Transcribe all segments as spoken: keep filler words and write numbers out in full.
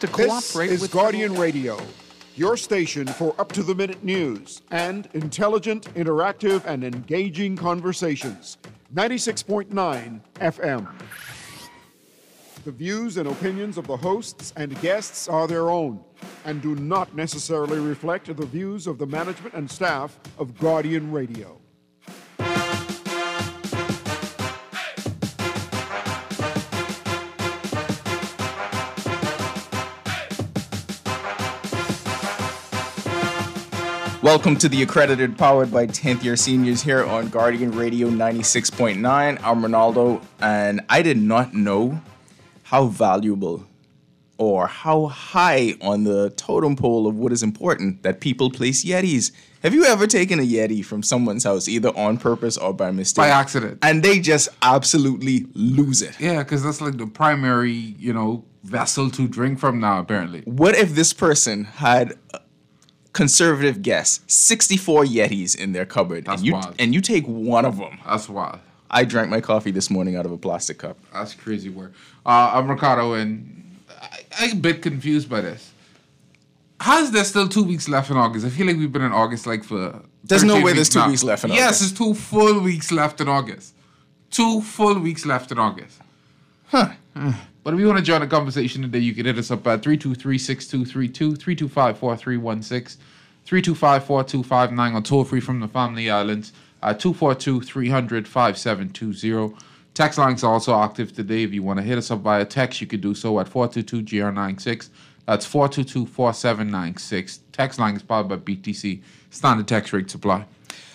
to cooperate This is with Guardian Radio, your station for up-to-the-minute news and intelligent, interactive, and engaging conversations. ninety-six point nine F M. The views and opinions of the hosts and guests are their own and do not necessarily reflect the views of the management and staff of Guardian Radio. Welcome to the Accredited, powered by tenth year seniors here on Guardian Radio ninety-six point nine. I'm Ronaldo, and I did not know how valuable or how high on the totem pole of what is important that people place Yetis. Have you ever taken a Yeti from someone's house, either on purpose or by mistake? By accident. And they just absolutely lose it. Yeah, because that's like the primary, you know, vessel to drink from now, apparently. What if this person had, conservative guess, sixty-four Yetis in their cupboard, That's and you wild. and you take one of them? That's wild. I drank my coffee this morning out of a plastic cup. That's crazy work. Uh, I'm Ricardo, and I, I'm a bit confused by this. How is there still two weeks left in August? I feel like we've been in August like for There's no thirteen way there's two now. weeks left in yes, August. there's two full weeks left in August. Two full weeks left in August. Huh. But if you want to join the conversation today, you can hit us up at three two three, six two three two, three two five, four three one six, three two five, four two five nine, or toll free from the Family Islands at two four two, three hundred, five seven two zero. Text lines are also active today. If you want to hit us up via text, you can do so at four two two, G R nine six. That's four two two, four seven nine six. Text line is powered by B T C. Standard text rate supply.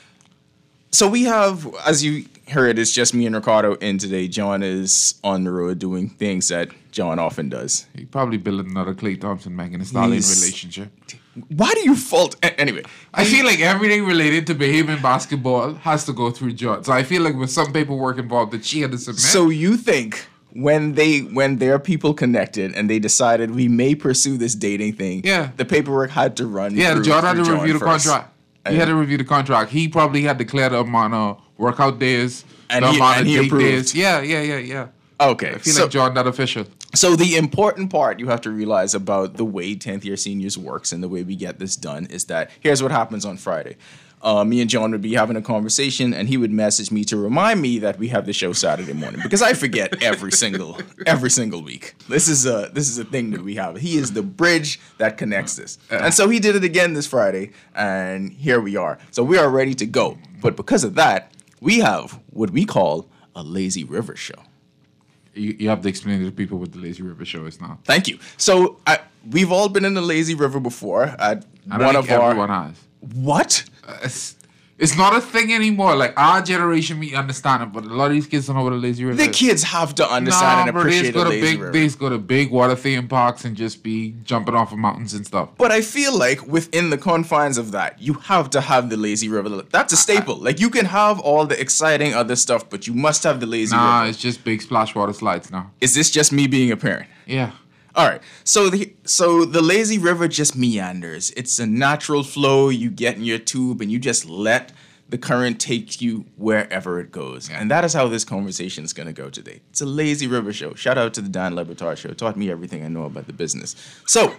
So we have, as you heard, it's just me and Ricardo in today. John is on the road doing things that John often does. He probably building another Clay Thompson Megan Thee Stallion He's- relationship. Why do you fault? a- Anyway, I feel like everything related to Bahamian basketball has to go through John. So I feel like with some paperwork involved that she had to submit. so you think when they when their people connected and they decided we may pursue this dating thing, Yeah. the paperwork had to run. yeah, through, John had to through review the first. contract. He had to review the contract. He probably had to clear the amount of workout days, And the he- amount and of he date approved. days. Yeah, yeah, yeah, yeah. Okay, I feel so, like John not official. so the important part you have to realize about the way tenth year seniors works and the way we get this done is that here's what happens on Friday. Uh, me and John would be having a conversation, and he would message me to remind me that we have the show Saturday morning because I forget every single every single week. This is a this is a thing that we have. He is the bridge that connects this, and so he did it again this Friday, and here we are. So we are ready to go. But because of that, we have what we call a lazy river show. You, you have to explain to the people what the Lazy River show is now. Thank you. So I, we've all been in the lazy river before at I don't one think of our everyone has. what? It's, it's not a thing anymore. Like our generation, we understand it, but a lot of these kids don't know what a lazy river The is. kids have to understand Nah, and bro, they appreciate just go a to lazy big, river. they just go to big water theme parks and just be jumping off of mountains and stuff. But I feel like within the confines of that, you have to have the lazy river. That's a staple. Like you can have all the exciting other stuff, but you must have the lazy Nah, river. it's just big splash water slides now. Is this just me being a parent? Yeah. All right. So the so the lazy river just meanders. It's a natural flow. You get in your tube and you just let the current take you wherever it goes. And that is how this conversation is going to go today. It's a lazy river show. Shout out to the Dan Le Batard show. Taught me everything I know about the business. So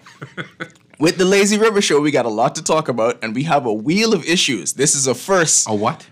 with the lazy river show, we got a lot to talk about, and we have a wheel of issues. This is a first. A what?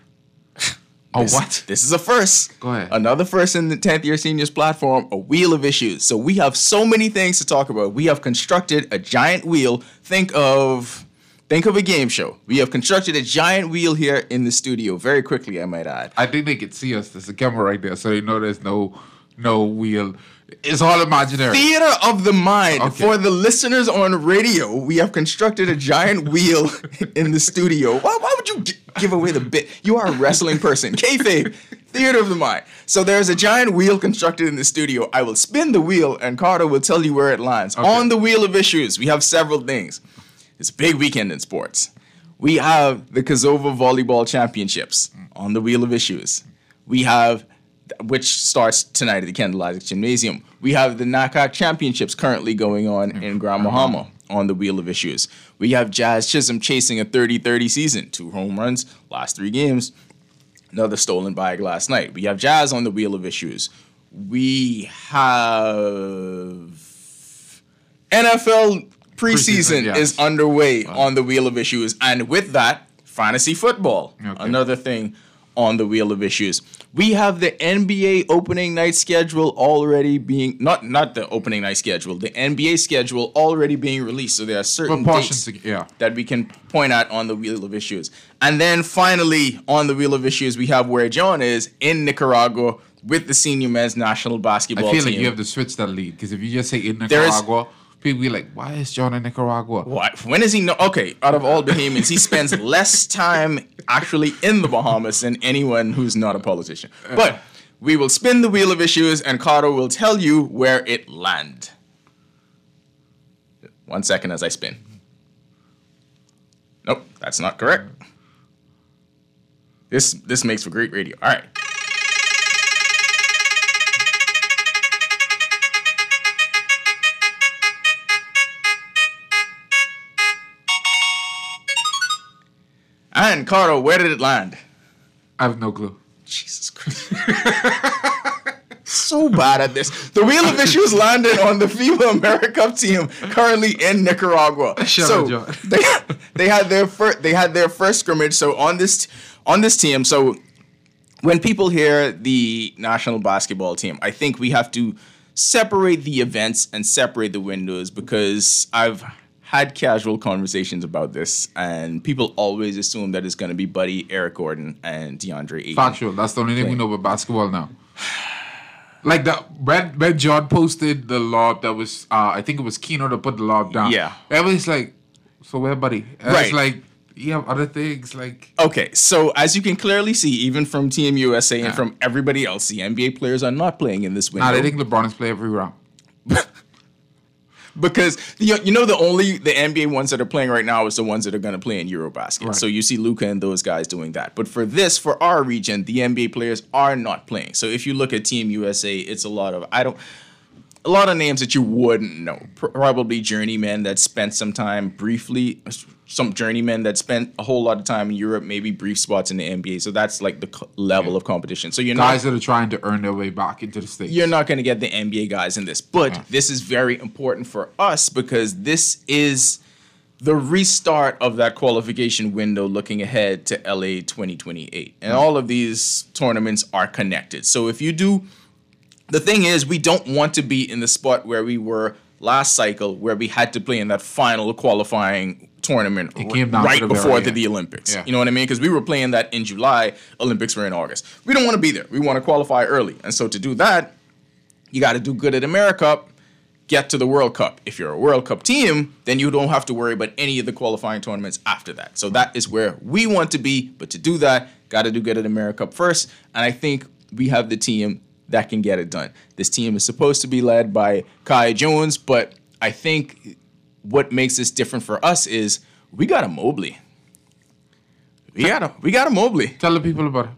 A This- what? This is a first. Go ahead. Another first in the tenth year seniors platform, a wheel of issues. So we have so many things to talk about. We have constructed a giant wheel. Think of think of a game show. We have constructed a giant wheel here in the studio. Very quickly, I might add. I think they can see us. There's a camera right there, so they know there's no no wheel. It's all imaginary. Theater of the mind. Okay. For the listeners on radio, we have constructed a giant wheel in the studio. Why, why would you g- give away the bit? You are a wrestling person. Kayfabe. Theater of the mind. So there's a giant wheel constructed in the studio. I will spin the wheel, and Carter will tell you where it lands. Okay. On the wheel of issues, we have several things. It's a big weekend in sports. We have the Kazova Volleyball Championships on the wheel of issues. We have, which starts tonight at the Kendall Isaac Gymnasium. We have the N A C A C Championships currently going on in Grand Bahama on the wheel of issues. We have Jazz Chisholm chasing a thirty thirty season. Two home runs, last three games. Another stolen bag last night. We have Jazz on the wheel of issues. We have N F L preseason, Preseason, yes. is underway on the Wheel of Issues. And with that, fantasy football. Okay. Another thing on the Wheel of Issues. We have the N B A opening night schedule already being, not not the opening night schedule, the N B A schedule already being released. So there are certain dates to, yeah. that we can point at on the Wheel of Issues. And then finally on the Wheel of Issues, we have where John is in Nicaragua with the senior men's national basketball team. I feel team. like you have to switch that lead, because if you just say in There Nicaragua, people be like, why is John in Nicaragua? What? When is he? No- okay, out of all Bahamians, he spends less time actually in the Bahamas than anyone who's not a politician. But we will spin the Wheel of Issues, and Carter will tell you where it land. One second as I spin. Nope, that's not correct. This this makes for great radio. All right. And Carter, where did it land? I have no clue. Jesus Christ. So bad at this. The Wheel of Issues landed on the FIBA AmeriCup team currently in Nicaragua. Shut so up, John. they they had their first they had their first scrimmage. So on this on this team, so when people hear the national basketball team, I think we have to separate the events and separate the windows, because I've had casual conversations about this, and people always assume that it's going to be Buddy, Eric Gordon, and DeAndre Ayton. Factual. That's the only thing we know about basketball now. Like the when, when John posted the lob that was, uh, I think it was Keno that put the lob down. Yeah. Everybody's like, so where, Buddy? And Right. It's like, you have other things like. Okay, so as you can clearly see, even from Team U S A and Yeah. from everybody else, the N B A players are not playing in this window. Nah, they think LeBron is play every round. Because you know, you know the only the N B A ones that are playing right now is the ones that are going to play in Eurobasket. Right. So you see Luka and those guys doing that. But for this, for our region, the N B A players are not playing. So if you look at Team U S A, it's a lot of I don't a lot of names that you wouldn't know. Probably journeymen that spent some time briefly, some journeymen that spent a whole lot of time in Europe, maybe brief spots in the N B A. So that's like the co- level of competition. So you're Guys not that are trying to earn their way back into the States. you're not going to get the N B A guys in this. But Yeah. this is very important for us, because this is the restart of that qualification window looking ahead to L A twenty twenty-eight. And all of these tournaments are connected. So if you do, the thing is, we don't want to be in the spot where we were last cycle, where we had to play in that final qualifying tournament It came down to right the before very the, end. the Olympics. Yeah. You know what I mean? Because we were playing that in July, Olympics were in August. We don't want to be there. We want to qualify early. And so to do that, you got to do good at AmeriCup, get to the World Cup. If you're a World Cup team, then you don't have to worry about any of the qualifying tournaments after that. So that is where we want to be. But to do that, got to do good at AmeriCup first. And I think we have the team that can get it done. This team is supposed to be led by Kai Jones, but I think what makes this different for us is we got a Mobley. We got a we got a Mobley. Tell the people about it.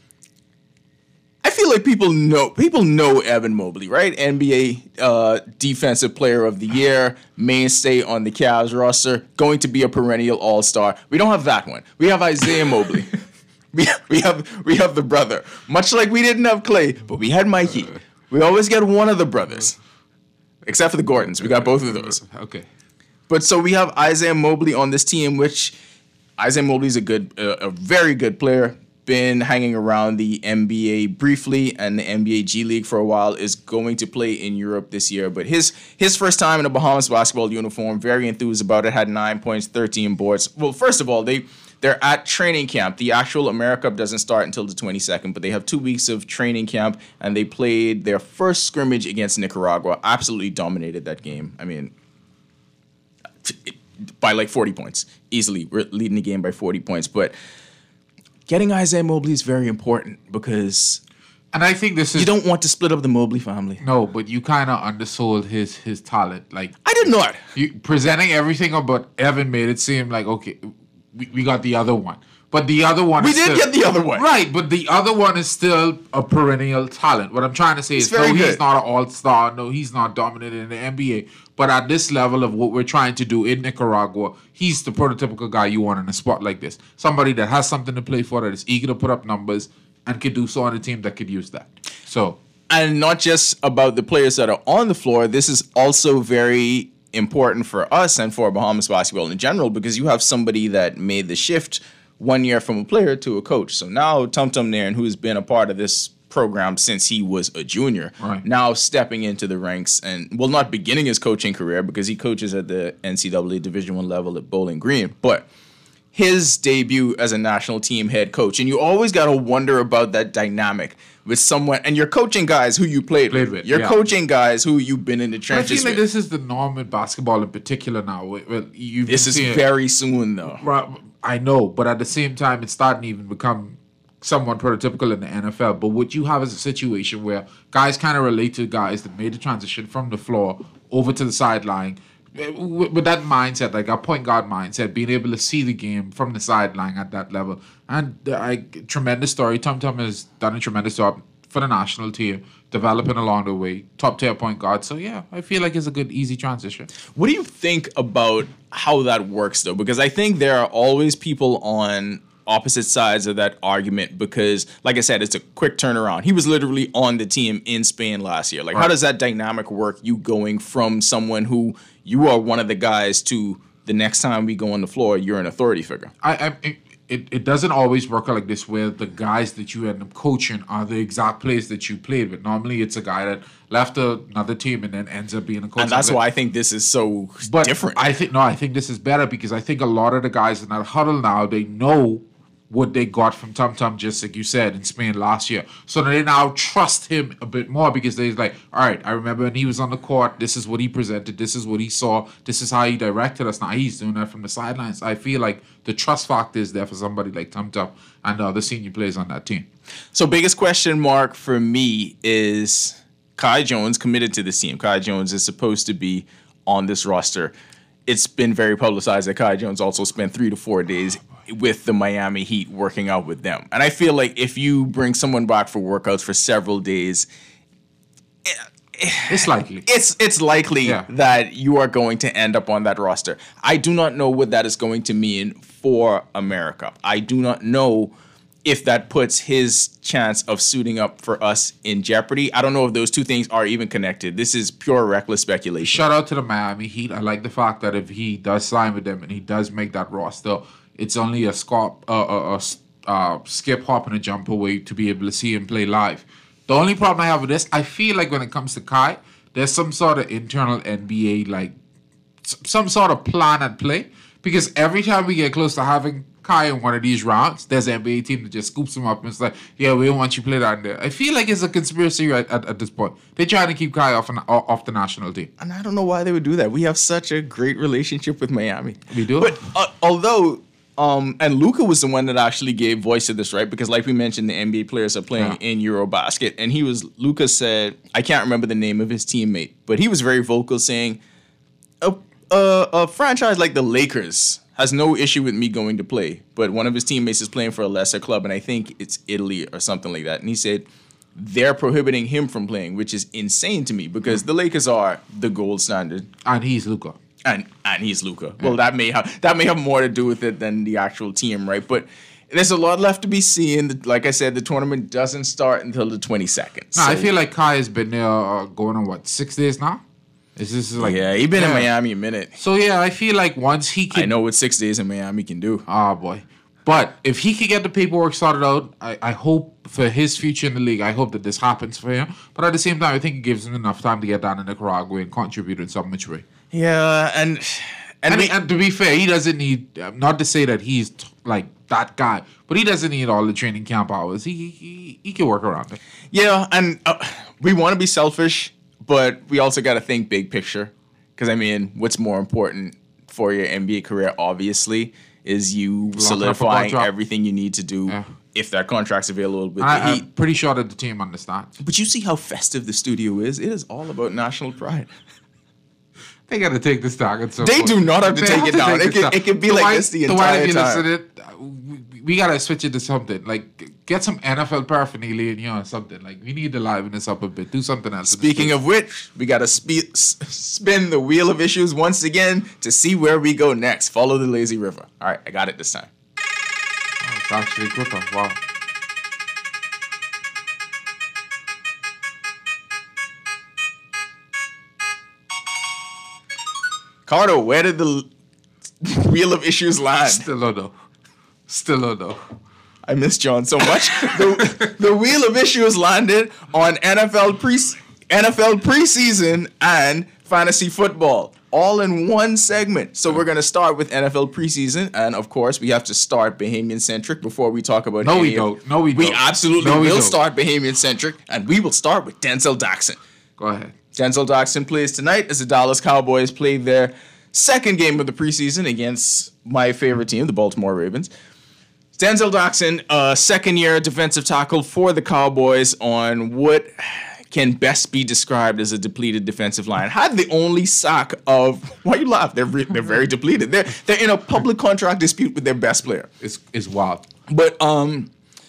I feel like people know people know Evan Mobley, right? N B A uh, Defensive Player of the Year, mainstay on the Cavs roster, going to be a perennial All-Star. We don't have that one. We have Isaiah Mobley. We we have we have the brother. Much like we didn't have Clay, but we had Mikey. We always get one of the brothers, except for the Gordons. We got both of those. Okay. But so we have Isaiah Mobley on this team, which Isaiah Mobley's a good, uh, a very good player. Been hanging around the N B A briefly and the N B A G League for a while. Is going to play in Europe this year, but his his first time in a Bahamas basketball uniform. Very enthused about it. Had nine points, thirteen boards. Well, first of all, they they're at training camp. The actual AmeriCup doesn't start until the twenty-second, but they have two weeks of training camp, and they played their first scrimmage against Nicaragua. Absolutely dominated that game. I mean, by like forty points, easily. We're leading the game by forty points, but getting Isaiah Mobley is very important, because And I think this is you don't want to split up the Mobley family. no, but you kind of undersold his his talent. Like I did not. you presenting everything about Evan made it seem like okay, we, we got the other one, but the other one We is did still, get the other one. right. But the other one is still a perennial talent. What I'm trying to say He's is, no, very he's good. not an all star. No, he's not dominant in the N B A. But at this level of what we're trying to do in Nicaragua, he's the prototypical guy you want in a spot like this. Somebody that has something to play for, that is eager to put up numbers, and could do so on a team that could use that. So And not just about the players that are on the floor. This is also very important for us and for Bahamas basketball in general because you have somebody that made the shift one year from a player to a coach. So now Tum Tum Nairn, who's been a part of this program since he was a junior, right. now stepping into the ranks and, well, not beginning his coaching career because he coaches at the N C double A Division One level at Bowling Green, but his debut as a national team head coach. And you always got to wonder about that dynamic with someone, and you're coaching guys who you played, Played with. with, You're yeah. coaching guys who you've been in the But I trenches feel like with. this is the norm in basketball in particular now. Well, you've This been is seeing- very soon, though. Right, I know, but at the same time, it's starting to even become somewhat prototypical in the N F L. But what you have is a situation where guys kind of relate to guys that made the transition from the floor over to the sideline with, with that mindset, like a point guard mindset, being able to see the game from the sideline at that level. And uh, I, tremendous story. Tum Tum has done a tremendous job for the national team, developing along the way, top tier point guard. So yeah, I feel like it's a good, easy transition. What do you think about how that works, though? Because I think there are always people on opposite sides of that argument because, like I said, it's a quick turnaround. He was literally on the team in Spain last year. Like, Right. how does that dynamic work, you going from someone who you are one of the guys to the next time we go on the floor, you're an authority figure? I, I it, it, it doesn't always work out like this where the guys that you end up coaching are the exact players that you played with. Normally it's a guy that left a, another team and then ends up being a coach. And that's of it. why I think this is so But different. I think no, I think this is better because I think a lot of the guys in that huddle now, they know what they got from Tum Tum, just like you said, in Spain last year. So they now trust him a bit more because they're like, all right, I remember when he was on the court, this is what he presented, this is what he saw, this is how he directed us. Now he's doing that from the sidelines. I feel like the trust factor is there for somebody like Tum Tum and the other senior players on that team. So biggest question mark for me is Kai Jones committed to this team. Kai Jones is supposed to be on this roster. It's been very publicized that Kai Jones also spent three to four days with the Miami Heat working out with them. And I feel like if you bring someone back for workouts for several days, It's likely. it's it's likely Yeah. that you are going to end up on that roster. I do not know what that is going to mean for America. I do not know if that puts his chance of suiting up for us in jeopardy. I don't know if those two things are even connected. This is pure reckless speculation. Shout out to the Miami Heat. I like the fact that if he does sign with them and he does make that roster, it's only a, scop, uh, a, a, uh, skip, hop, and a jump away to be able to see him play live. The only problem I have with this, I feel like when it comes to Kai, there's some sort of internal N B A, like s- some sort of plan at play. Because every time we get close to having Kai in one of these rounds, there's an N B A team that just scoops him up and it's like, yeah, we don't want you to play down there. I feel like it's a conspiracy right at, at this point. They're trying to keep Kai off an, off the national team. And I don't know why they would do that. We have such a great relationship with Miami. We do. But uh, although, um, and Luka was the one that actually gave voice to this, right? Because like we mentioned, the N B A players are playing Yeah. in Eurobasket. And he was, Luka said, I can't remember the name of his teammate, but he was very vocal saying, a, a, a franchise like the Lakers has no issue with me going to play, but one of his teammates is playing for a lesser club, and I think it's Italy or something like that. And he said they're prohibiting him from playing, which is insane to me because the Lakers are the gold standard, And he's Luka. and and he's Luka. Well, that may have that may have more to do with it than the actual team, right? But there's a lot left to be seen. Like I said, the tournament doesn't start until the twenty-second. No, I So- feel like Kai has been there uh, going on, what, six days now? Is this like... yeah, he's been in Yeah. Miami a minute. So, yeah, I feel like once he can... I know what six days in Miami can do. Oh, boy. But if he could get the paperwork sorted out, I, I hope for his future in the league, I hope that this happens for him. But at the same time, I think it gives him enough time to get down in Nicaragua and contribute in some which way. Yeah, and and, And, we, and to be fair, he doesn't need, uh, not to say that he's t- like that guy, but he doesn't need all the training camp hours. He he, he can work around it. yeah, and uh, we want to be selfish, but we also got to think big picture. Because I mean, what's more important for your N B A career, obviously, is you up a solidifying contract. everything you need to do Yeah. if that contract's available with the I, Heat. I'm pretty sure that the team understands. But you see how festive the studio is. It is all about national pride. They got to take this down at some They point. do not have to They take have it to down. take It this could- it could be So like why- this the so why entire if you time. listen to it, we, we got to switch it to something. Like, get some N F L paraphernalia in here or something. Like, we need to liven this up a bit. Do something else. in the Speaking studio. of which, we got to spe- s- spin the wheel of issues once again to see where we go next. Follow the lazy river. All right, I got it this time. Oh, it's actually quicker. Wow. Carter, where did the wheel of issues land? Still don't know. Still don't know. I miss John so much. the, the wheel of issues landed on N F L pre N F L preseason and fantasy football, all in one segment. So we're gonna start with N F L preseason, and of course, we have to start Bahamian centric before we talk about. No, any we of, don't. No, we we don't. absolutely No, we will don't. start Bahamian centric, and we will start with Denzel Daxon. Go ahead. Denzel Daxon plays tonight as the Dallas Cowboys play their second game of the preseason against my favorite team, the Baltimore Ravens. Denzel Daxon, uh, second-year defensive tackle for the Cowboys on what can best be described as a depleted defensive line. Had the only sack of... Why you laugh? They're re- they're very depleted. They're they're in a public contract dispute with their best player. It's it's wild. But um,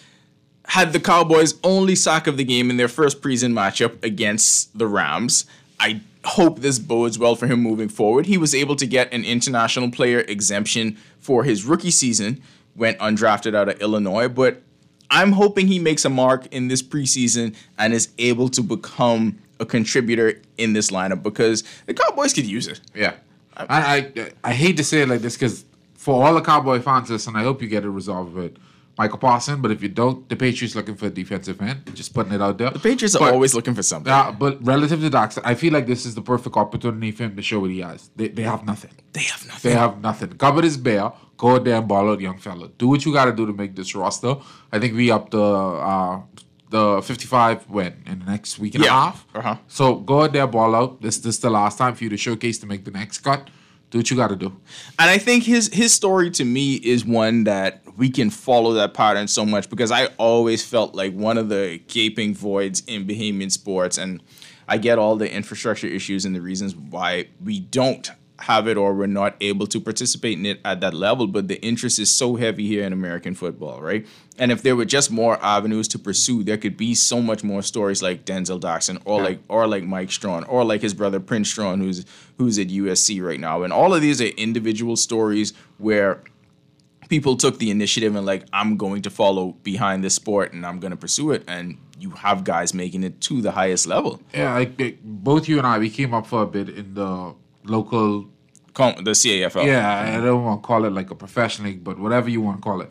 had the Cowboys only sack of the game in their first preseason matchup against the Rams. I hope this bodes well for him moving forward. He was able to get an international player exemption for his rookie season, went undrafted out of Illinois, but I'm hoping he makes a mark in this preseason and is able to become a contributor in this lineup because the Cowboys could use it. Yeah. I I, I hate to say it like this because for all the Cowboy fans, listen, I hope you get it resolved with Michael Parsons, but if you don't, the Patriots looking for a defensive end. Just putting it out there. The Patriots but, are always looking for something. Yeah, but relative to Dax, I feel like this is the perfect opportunity for him to show what he has. They, they have nothing. They have nothing. They have nothing. Cupboard is bare. Go out there and ball out, young fella. Do what you got to do to make this roster. I think we up the uh, the fifty-five win in the next week and Yeah. a half. Uh-huh. So go out there, ball out. This, this is the last time for you to showcase to make the next cut. Do what you got to do. And I think his his story to me is one that we can follow that pattern so much because I always felt like one of the gaping voids in Bahamian sports, and I get all the infrastructure issues and the reasons why we don't have it or we're not able to participate in it at that level, but the interest is so heavy here in American football, right? And if there were just more avenues to pursue, there could be so much more stories like Denzel Daxon or Yeah. like or like Mike Strawn or like his brother Prince Strawn who's who's at U S C right now. And all of these are individual stories where people took the initiative and like, I'm going to follow behind this sport and I'm going to pursue it. And you have guys making it to the highest level. Yeah, like, like, both you and I, we came up for a bit in the local. Com- the C A F L. Yeah, I don't want to call it like a professional league, but whatever you want to call it.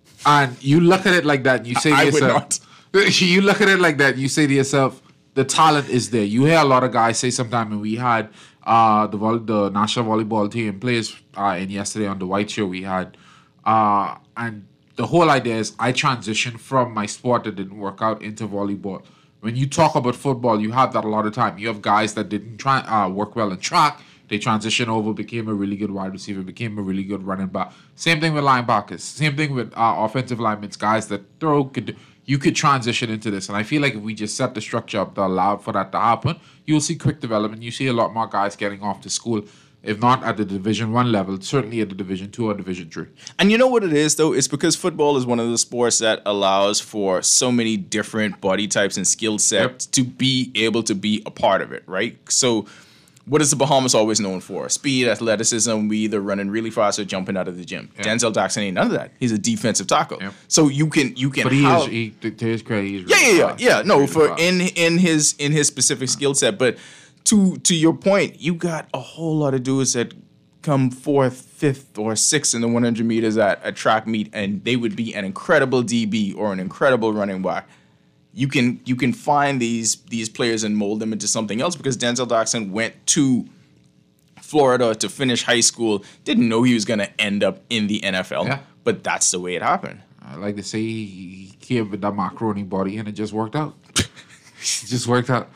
And you look at it like that, and you say to I would yourself, you look at it like that, and you say to yourself, the talent is there. You hear a lot of guys say sometimes, and we had uh, the vol- the national volleyball team players uh, in yesterday on the White Show we had, uh, and the whole idea is I transitioned from my sport that didn't work out into volleyball. When you talk about football, you have that a lot of time. You have guys that didn't try uh, work well in track. They transitioned over, became a really good wide receiver, became a really good running back. Same thing with linebackers. Same thing with uh, offensive linemen, guys that throw. Could you could transition into this, and I feel like if we just set the structure up to allow for that to happen, you'll see quick development. You see a lot more guys getting off to school, if not at the Division One level, certainly at the Division Two or Division Three. And you know what it is, though? It's because football is one of the sports that allows for so many different body types and skill sets Yep. to be able to be a part of it, right? So what is the Bahamas always known for? Speed, athleticism, we either running really fast or jumping out of the gym. Yeah. Denzel Daxon ain't none of that. He's a defensive tackle. Yep. So you can you can But he have, is, he, to his credit, he's yeah, really yeah, yeah, fast. yeah. No, Really for fast. in in his in his specific skill set. But to to your point, you got a whole lot of dudes that come fourth, fifth, or sixth in the one hundred meters at a track meet, and they would be an incredible D B or an incredible running back. You can you can find these these players and mold them into something else because Denzel Daxon went to Florida to finish high school, didn't know he was going to end up in the N F L, Yeah. but that's the way it happened. I like to say he, he came with that macaroni body, and it just worked out. It just worked out.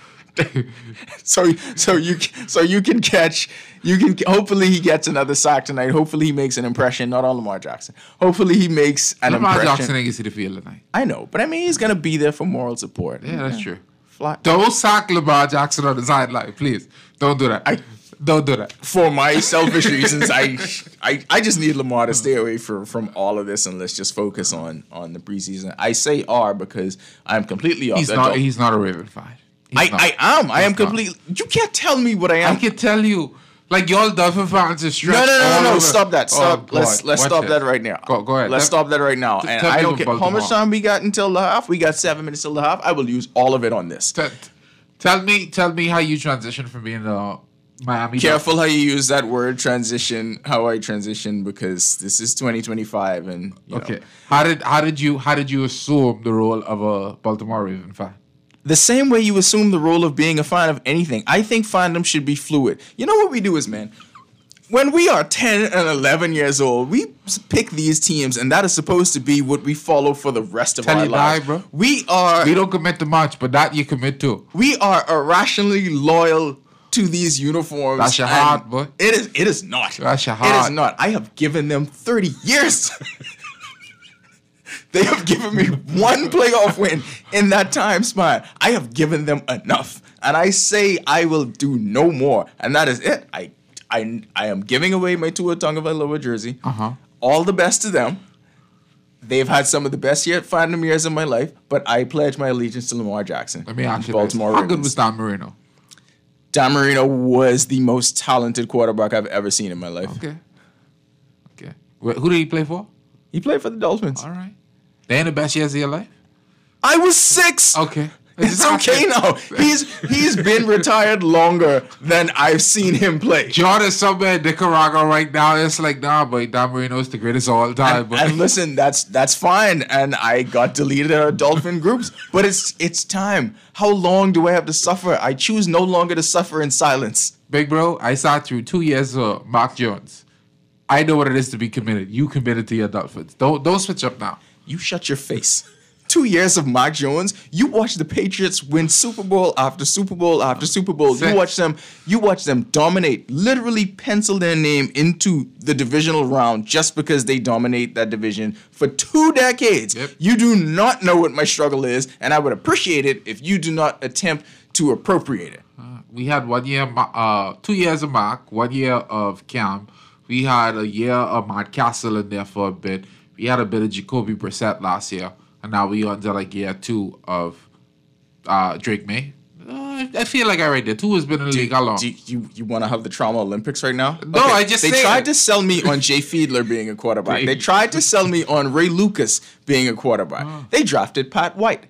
So so you so you can catch you can hopefully he gets another sack tonight. Hopefully he makes an impression, not on Lamar Jackson. Hopefully he makes an Lamar impression. Jackson ain't get to the field tonight. I know, but I mean he's gonna be there for moral support. Yeah, that's true. Fly. Don't sack Lamar Jackson on the sideline, please. Don't do that. I- Don't do that. For my selfish reasons, I, I I just need Lamar to stay away for, from all of this and let's just focus on on the preseason. I say R because I'm completely off. He's that not. dog. He's not a Raven fan. He's I, not. I am. I He's am not. completely. You can't tell me what I am. I can tell you, like y'all Dolphin fans are No, stretched. no, no, all no, no! over. Stop that! Stop! Oh, let's God. let's Watch stop it. that right now. Go, go ahead. Let's Let- stop that right now. t- And tell I me don't about care how much Baltimore. time we got until the half. We got seven minutes till the half. I will use all of it on this. T- Tell me, tell me how you transitioned from being a Miami. Careful how you use that word transition, how I transition, because this is twenty twenty-five and you Okay. know. How did how did you how did you assume the role of a Baltimore Raven fan? The same way you assume the role of being a fan of anything. I think fandom should be fluid. You know what we do is, man, when we are ten and eleven years old, we pick these teams, and that is supposed to be what we follow for the rest of Tell our you lives. die, bro. We are We don't commit to much, but that you commit to. we are irrationally loyal to these uniforms. That's your and heart, boy. It is. It is not. That's your It heart. is not. I have given them thirty years. They have given me one playoff win in that time span. I have given them enough, and I say I will do no more, and that is it. I, I, I am giving away my Tua Tagovailoa jersey. Uh-huh. All the best to them. They've had some of the best year fandom years of my life, but I pledge my allegiance to Lamar Jackson. Let me ask you Baltimore this. How good Ravens. was Dan Marino? Dan Marino was the most talented quarterback I've ever seen in my life. Okay. Okay. Wh- Who did he play for? He played for the Dolphins. All right. They ain't the best years of your life? I was six. Okay. It's okay now. He's he's been retired longer than I've seen him play. Jordan somewhere in Nicaragua right now. It's like, nah, boy, Dan Marino's the greatest of all time. And, But and listen, that's that's fine. And I got deleted out of Dolphin groups, but it's it's time. How long do I have to suffer? I choose no longer to suffer in silence. big bro, I sat through two years of Mark Jones. I know what it is to be committed. You committed to your Dolphins. Don't don't switch up now. You shut your face. Two years of Mac Jones. You watch the Patriots win Super Bowl after Super Bowl after Super Bowl. Six. You watch them. You watch them dominate. Literally pencil their name into the divisional round just because they dominate that division for two decades. Yep. You do not know what my struggle is, and I would appreciate it if you do not attempt to appropriate it. We had one year, Ma- uh, two years of Mark, one year of Cam. We had a year of Matt Castle in there for a bit. We had a bit of Jacoby Brissett last year, and now we on to like year two of uh, Drake May. Uh, I feel like I right there. Two has been in the league how long? Do you you, you want to have the trauma Olympics right now? No, I just they saying. tried to sell me on Jay Fiedler being a quarterback. Great. They tried to sell me on Ray Lucas being a quarterback. Oh. They drafted Pat White.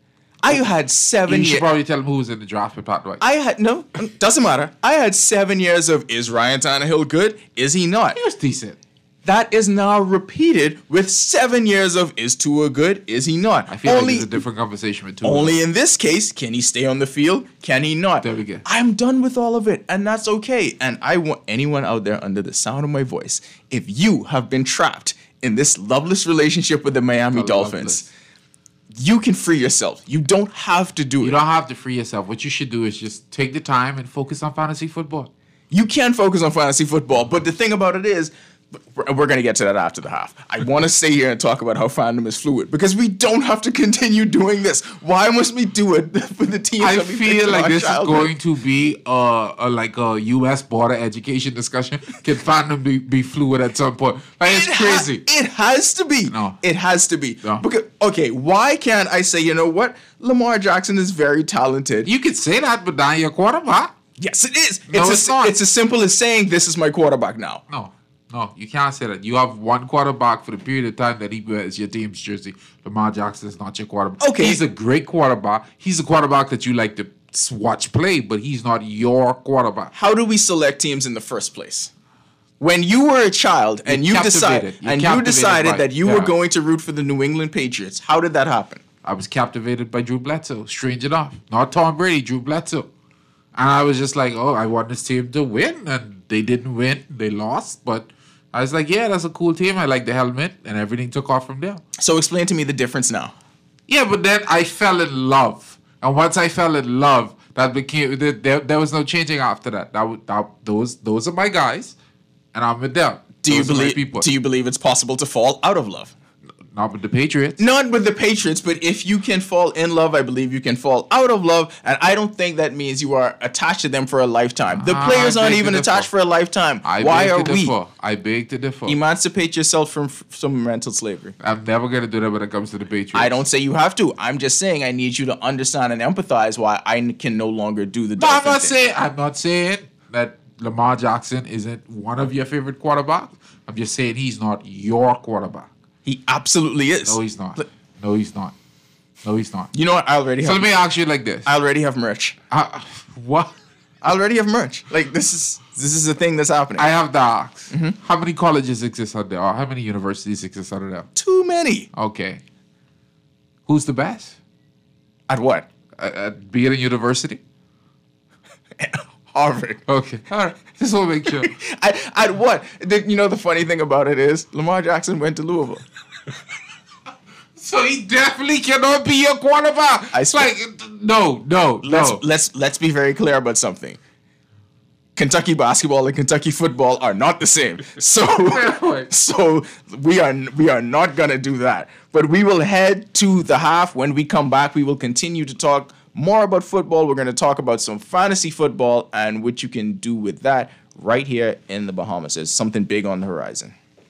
I had seven You should years. probably tell him who was in the draft with Pat Dwight. I had no, doesn't matter. I had seven years of is Ryan Tannehill good? Is he not? He was decent. That is now repeated with seven years of is Tua good? Is he not? I feel only, like it's a different conversation with two. only in this case, can he stay on the field? Can he not? There we go. I'm done with all of it, and that's okay. And I want anyone out there under the sound of my voice, if you have been trapped in this loveless relationship with the Miami Oh, Dolphins, you can free yourself. You don't have to do You it. don't have to free yourself. What you should do is just take the time and focus on fantasy football. You can focus on fantasy football, but the thing about it is, we're, we're going to get to that after the half. I want to stay here and talk about how fandom is fluid because we don't have to continue doing this. Why must we do it for the teams? I that we picked feel in like our this childhood? is going to be uh, a like a U S border education discussion. Can fandom be, be fluid at some point? Like, it's It ha- crazy. it has to be. No. It has to be. No. Because okay, why can't I say, you know what? Lamar Jackson is very talented. You could say that, but now you're quarterback. Yes, it is. No, it's, it's as, not. it's as simple as saying this is my quarterback now. No, no, you can't say that. You have one quarterback for the period of time that he wears your team's jersey. Lamar Jackson is not your quarterback. Okay. He's a great quarterback. He's a quarterback that you like to s- watch play, but he's not your quarterback. How do we select teams in the first place? When you were a child and You're you decided captivated. You're and you captivated decided by- that you yeah. were going to root for the New England Patriots, how did that happen? I was captivated by Drew Bledsoe. Strange enough, not Tom Brady, Drew Bledsoe. And I was just like, oh, I want this team to win. And they didn't win. They lost. But I was like, yeah, that's a cool team. I like the helmet. And everything took off from there. So explain to me the difference now. Yeah, but then I fell in love. And once I fell in love, that became, there, there, there was no changing after that. That, would- that Those those are my guys. And I'm with them. Do you Those are my believe people. do you believe it's possible to fall out of love? Not with the Patriots. Not with the Patriots, but if you can fall in love, I believe you can fall out of love, and I don't think that means you are attached to them for a lifetime. The Ah, players I aren't beg even to attached differ. for a lifetime. I Why beg are to we? differ. I beg to differ. Emancipate yourself from f- some mental slavery. I'm never going to do that when it comes to the Patriots. I don't say you have to. I'm just saying I need you to understand and empathize why I n- can no longer do the No, I'm Dolphin not thing. saying I'm not saying that Lamar Jackson isn't one of your favorite quarterbacks. I'm just saying he's not your quarterback. He absolutely is. No, he's not. But- No, he's not. No, he's not. You know what? I already So have. let me ask you like this. I already have merch. Uh, what? I already have merch. Like this is this is a thing that's happening. I have to ask, mm-hmm. how many colleges exist out there, or how many universities exist out there? Too many. Okay. Who's the best? At what? At, at being a university? Harvard. Okay. All right. Just want to make sure. at, at what? The, you know, the funny thing about it is Lamar Jackson went to Louisville. So he definitely cannot be your quarterback. I sp- like, no, no, let's, no. Let's, let's be very clear about something. Kentucky basketball and Kentucky football are not the same. So, so we are we are not gonna do that. But we will head to the half. When we come back, we will continue to talk more about football. We're gonna talk about some fantasy football and what you can do with that right here in the Bahamas. There's something big on the horizon.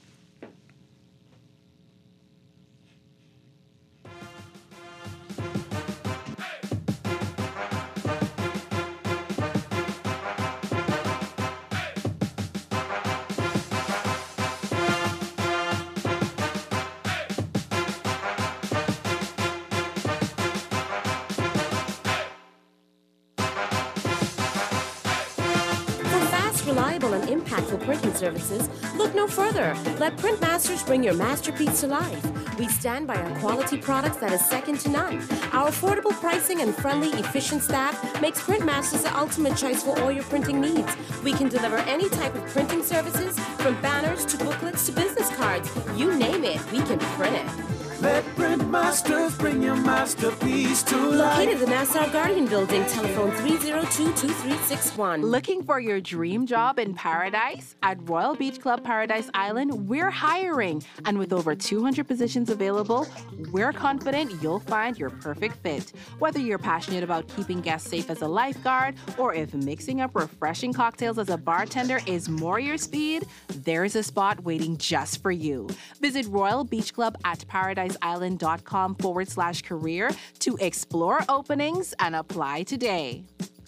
Printing services, look no further. Let Printmasters bring your masterpiece to life. We stand by our quality products that is second to none. Our affordable pricing and friendly, efficient staff makes Printmasters the ultimate choice for all your printing needs. We can deliver any type of printing services, from banners to booklets to business cards. You name it, we can print it. Let Printmasters bring your masterpiece to life. Located in the Nassau Guardian Building, telephone three zero two, two three six one. Looking for your dream job in paradise? At Royal Beach Club Paradise Island, we're hiring. And with over two hundred positions available, we're confident you'll find your perfect fit. Whether you're passionate about keeping guests safe as a lifeguard, or if mixing up refreshing cocktails as a bartender is more your speed, there's a spot waiting just for you. Visit Royal Beach Club at paradiseisland.com forward slash career to explore openings and apply today.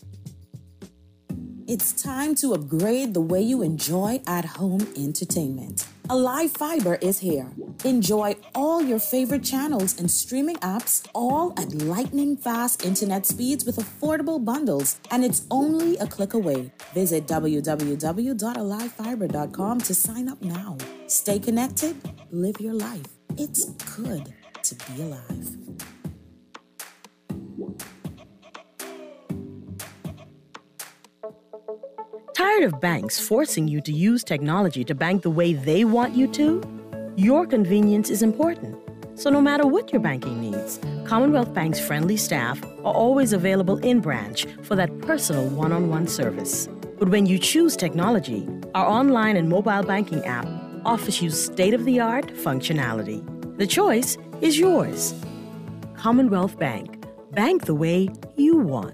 It's time to upgrade the way you enjoy at-home entertainment. Alive Fiber is here. Enjoy all your favorite channels and streaming apps, all at lightning-fast internet speeds with affordable bundles, and it's only a click away. Visit w w w dot alive fiber dot com to sign up now. Stay connected, live your life. It's good to be alive. Tired of banks forcing you to use technology to bank the way they want you to? Your convenience is important. So no matter what your banking needs, Commonwealth Bank's friendly staff are always available in branch for that personal one-on-one service. But when you choose technology, our online and mobile banking app offers you state-of-the-art functionality. The choice is yours. Commonwealth Bank. Bank the way you want.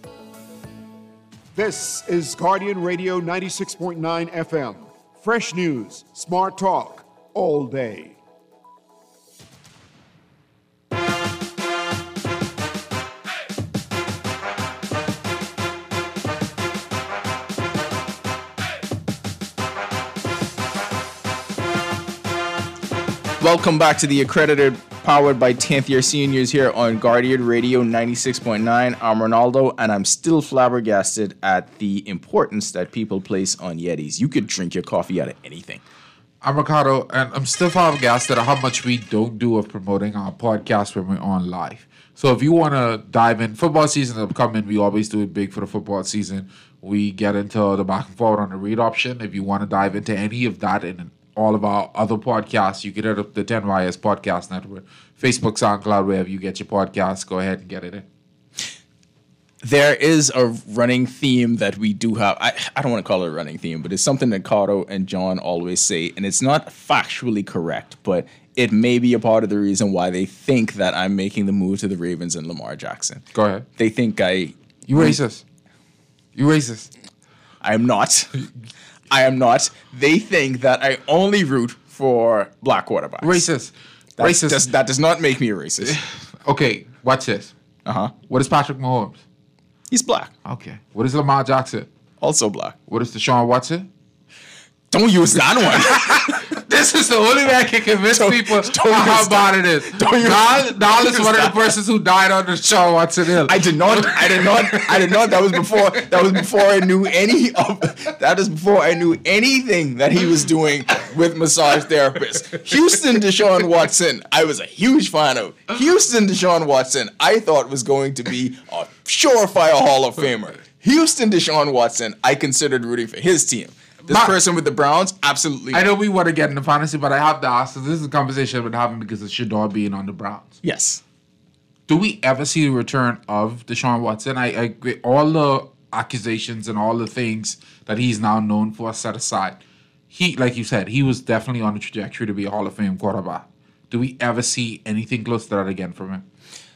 This is Guardian Radio ninety-six point nine F M. Fresh news, smart talk, all day. Welcome back to the Accredited, powered by tenth year seniors here on Guardian Radio ninety-six point nine. I'm Ronaldo, and I'm still flabbergasted at the importance that people place on Yetis. You could drink your coffee out of anything. I'm Ricardo, and I'm still flabbergasted at how much we don't do of promoting our podcast when we're on live. So if you want to dive in, football season upcoming, we always do it big for the football season. We get into the back and forward on the read option. If you want to dive into any of that in all of our other podcasts, you can hit up the ten Y S Podcast Network, Facebook, SoundCloud, wherever you get your podcasts. Go ahead and get it in. There is a running theme that we do have. I, I don't want to call it a running theme, but it's something that Cotto and John always say, and it's not factually correct, but it may be a part of the reason why they think that I'm making the move to the Ravens and Lamar Jackson. Go ahead. They think I... You racist. You racist. I am not. I am not. They think that I only root for black quarterbacks. Racist. That racist. Does, that does not make me a racist. Okay, watch this. Uh-huh. What is Patrick Mahomes? He's black. Okay. What is Lamar Jackson? Also black. What is Deshaun Watson? Don't use that one. This is the only way I can convince Don't- people don't how even bad it is. Don't even- Dahl, Dahl is don't one of the stop. persons who died under Sean Watson Hill. I did not. I did not. I did not. That was before. That was before I knew any of. That is before I knew anything that he was doing with massage therapists. Houston Deshaun Watson, I was a huge fan of. Houston Deshaun Watson, I thought was going to be a surefire Hall of Famer. Houston Deshaun Watson, I considered rooting for his team. This Ma- person with the Browns, absolutely. I know we want to get into fantasy, but I have to ask. So this is a conversation I've been having because of Shador being on the Browns. Yes. Do we ever see the return of Deshaun Watson? I, I agree. All the accusations and all the things that he's now known for set aside. He, like you said, he was definitely on the trajectory to be a Hall of Fame quarterback. Do we ever see anything close to that again from him?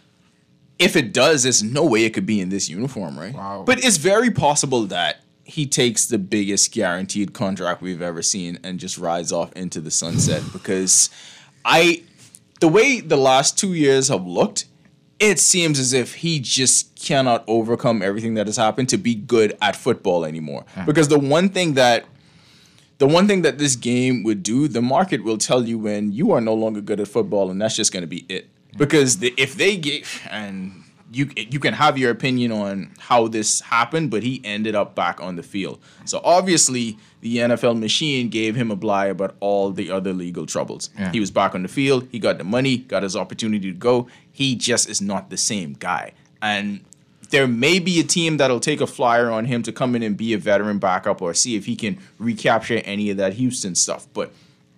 If it does, there's no way it could be in this uniform, right? Wow. But it's very possible that he takes the biggest guaranteed contract we've ever seen and just rides off into the sunset because I, the way the last two years have looked, it seems as if he just cannot overcome everything that has happened to be good at football anymore. Yeah. Because the one thing that the one thing that this game would do, the market will tell you when you are no longer good at football, and that's just going to be it. Because the, if they get, and you you can have your opinion on how this happened, but he ended up back on the field. So obviously the N F L machine gave him a blie about all the other legal troubles. Yeah. He was back on the field. He got the money, got his opportunity to go. He just is not the same guy. And there may be a team that'll take a flyer on him to come in and be a veteran backup or see if he can recapture any of that Houston stuff. But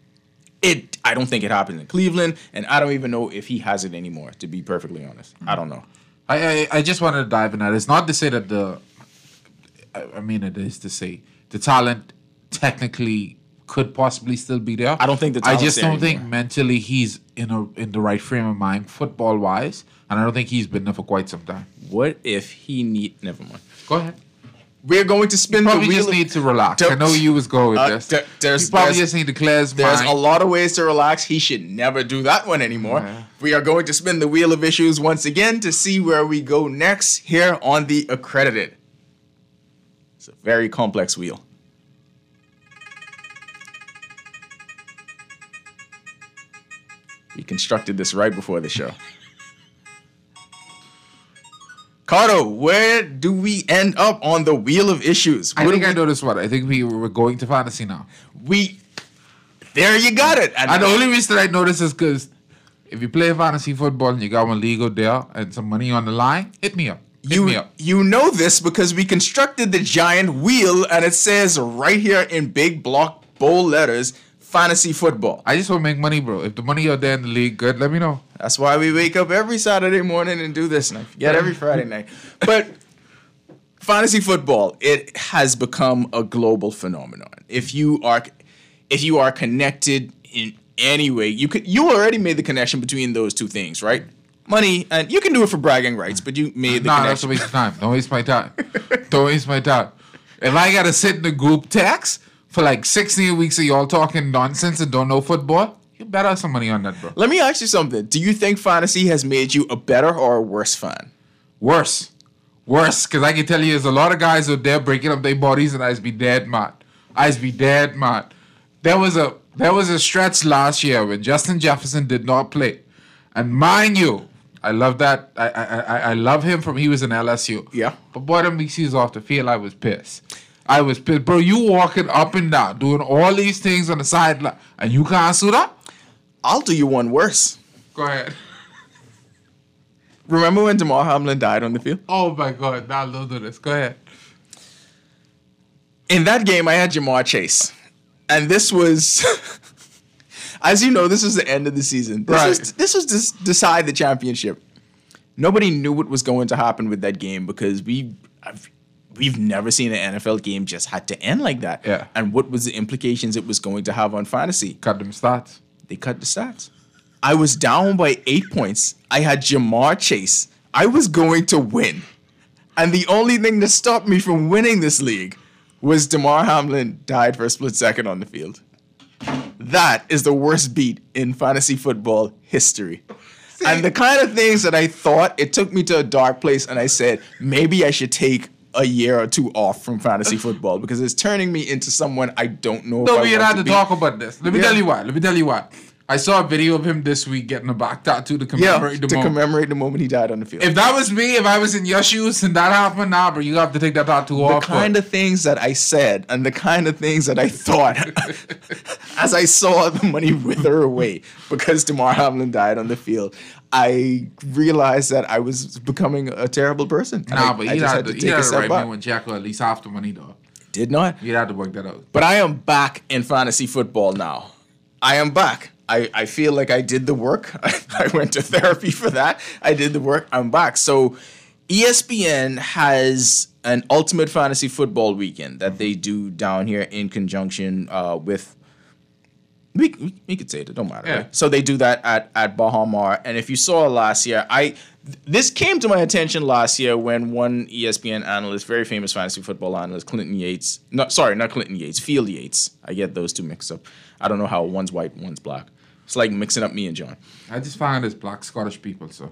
it, I don't think it happens in Cleveland, and I don't even know if he has it anymore, to be perfectly honest. I don't know. I, I I just wanted to dive in that. It's not to say that the, I, I mean it is to say the talent technically could possibly still be there. I don't think the I talent's just there don't think anymore. mentally he's in a in the right frame of mind football wise, and I don't think he's been there for quite some time. What if he need? Never mind. Go ahead. We're going to spin the Probably wheel. just of- need to relax. Don't- I know you was going with Uh, this. there- there's- you probably there's- just need to clear his There's mind. a lot of ways to relax. He should never do that one anymore. Yeah. We are going to spin the wheel of issues once again to see where we go next here on the Accredited. It's a very complex wheel. We constructed this right before the show. Cardo, where do we end up on the wheel of issues? I What think do I we- know this one. I think we were going to fantasy now. we there you got it. And the only reason I know this is because if you play fantasy football and you got one legal there and some money on the line, hit me up. Hit You, me up. you know this because we constructed the giant wheel and it says right here in big block bold letters, fantasy football. I just want to make money, bro. If the money out there in the league, good, let me know. That's why we wake up every Saturday morning and do this, and I forget every Friday night. But fantasy football, it has become a global phenomenon. If you are, if you are connected in any way, you could. You already made the connection between those two things, right? Money, and you can do it for bragging rights, but you made the Nah, that's a connection. waste of time. Don't waste my time. Don't waste my time. If I gotta sit in the group text for like sixteen weeks of y'all talking nonsense and don't know football, you better have some money on that, bro. Let me ask you something. Do you think fantasy has made you a better or a worse fan? Worse. Worse, because I can tell you there's a lot of guys out there breaking up their bodies and I'd be dead mad. I'd be dead mad. There was a there was a stretch last year when Justin Jefferson did not play. And mind you, I love that. I I I, I love him from he was in L S U. Yeah. But boy, them weeks he was off the field, I was pissed. I was pissed. Bro, you walking up and down, doing all these things on the sideline, and you can't suit up? I'll do you one worse. Go ahead. Remember when Damar Hamlin died on the field? Oh my God, now don't do this. Go ahead. In that game, I had Jamar Chase. And this was, as you know, this was the end of the season. This Right. was, this was to decide the championship. Nobody knew what was going to happen with that game because we, I've, we've never seen an N F L game just had to end like that. Yeah. And what was the implications it was going to have on fantasy? Cut them stats. They cut the stats. I was down by eight points. I had Jamar Chase. I was going to win. And the only thing that stopped me from winning this league was Damar Hamlin died for a split second on the field. That is the worst beat in fantasy football history. And the kind of things that I thought, it took me to a dark place and I said, maybe I should take a year or two off from fantasy football because it's turning me into someone I don't know. No, if I we had want to to be. talk about this. Let me Yeah. tell you why. Let me tell you why. I saw a video of him this week getting a back tattoo to Yeah, commemorate the to moment. commemorate the moment he died on the field. If that was me, if I was in your shoes and that happened, nah, bro, you have to take that tattoo the off. kind of things that I said and the kind of things that I thought as I saw the money wither away because Damar Hamlin died on the field, I realized that I was becoming a terrible person. And Nah, I, but I he just had had to to, he take had a to step write back. me when Jack at least half the money, though. Did not. You had to work that out. But I am back in fantasy football now. I am back. I, I feel like I did the work. I, I went to therapy for that. I did the work. I'm back. So E S P N has an Ultimate Fantasy Football weekend that they do down here in conjunction uh, with. We, we we could say it. It don't matter. Yeah. Right? So they do that at at Bahamar. And if you saw last year, I th- this came to my attention last year when one E S P N analyst, very famous fantasy football analyst, Clinton Yates. No, sorry, not Clinton Yates. Field Yates. I get those two mixed up. I don't know how one's white, one's black. It's like mixing up me and John. I just found it's black Scottish people, so.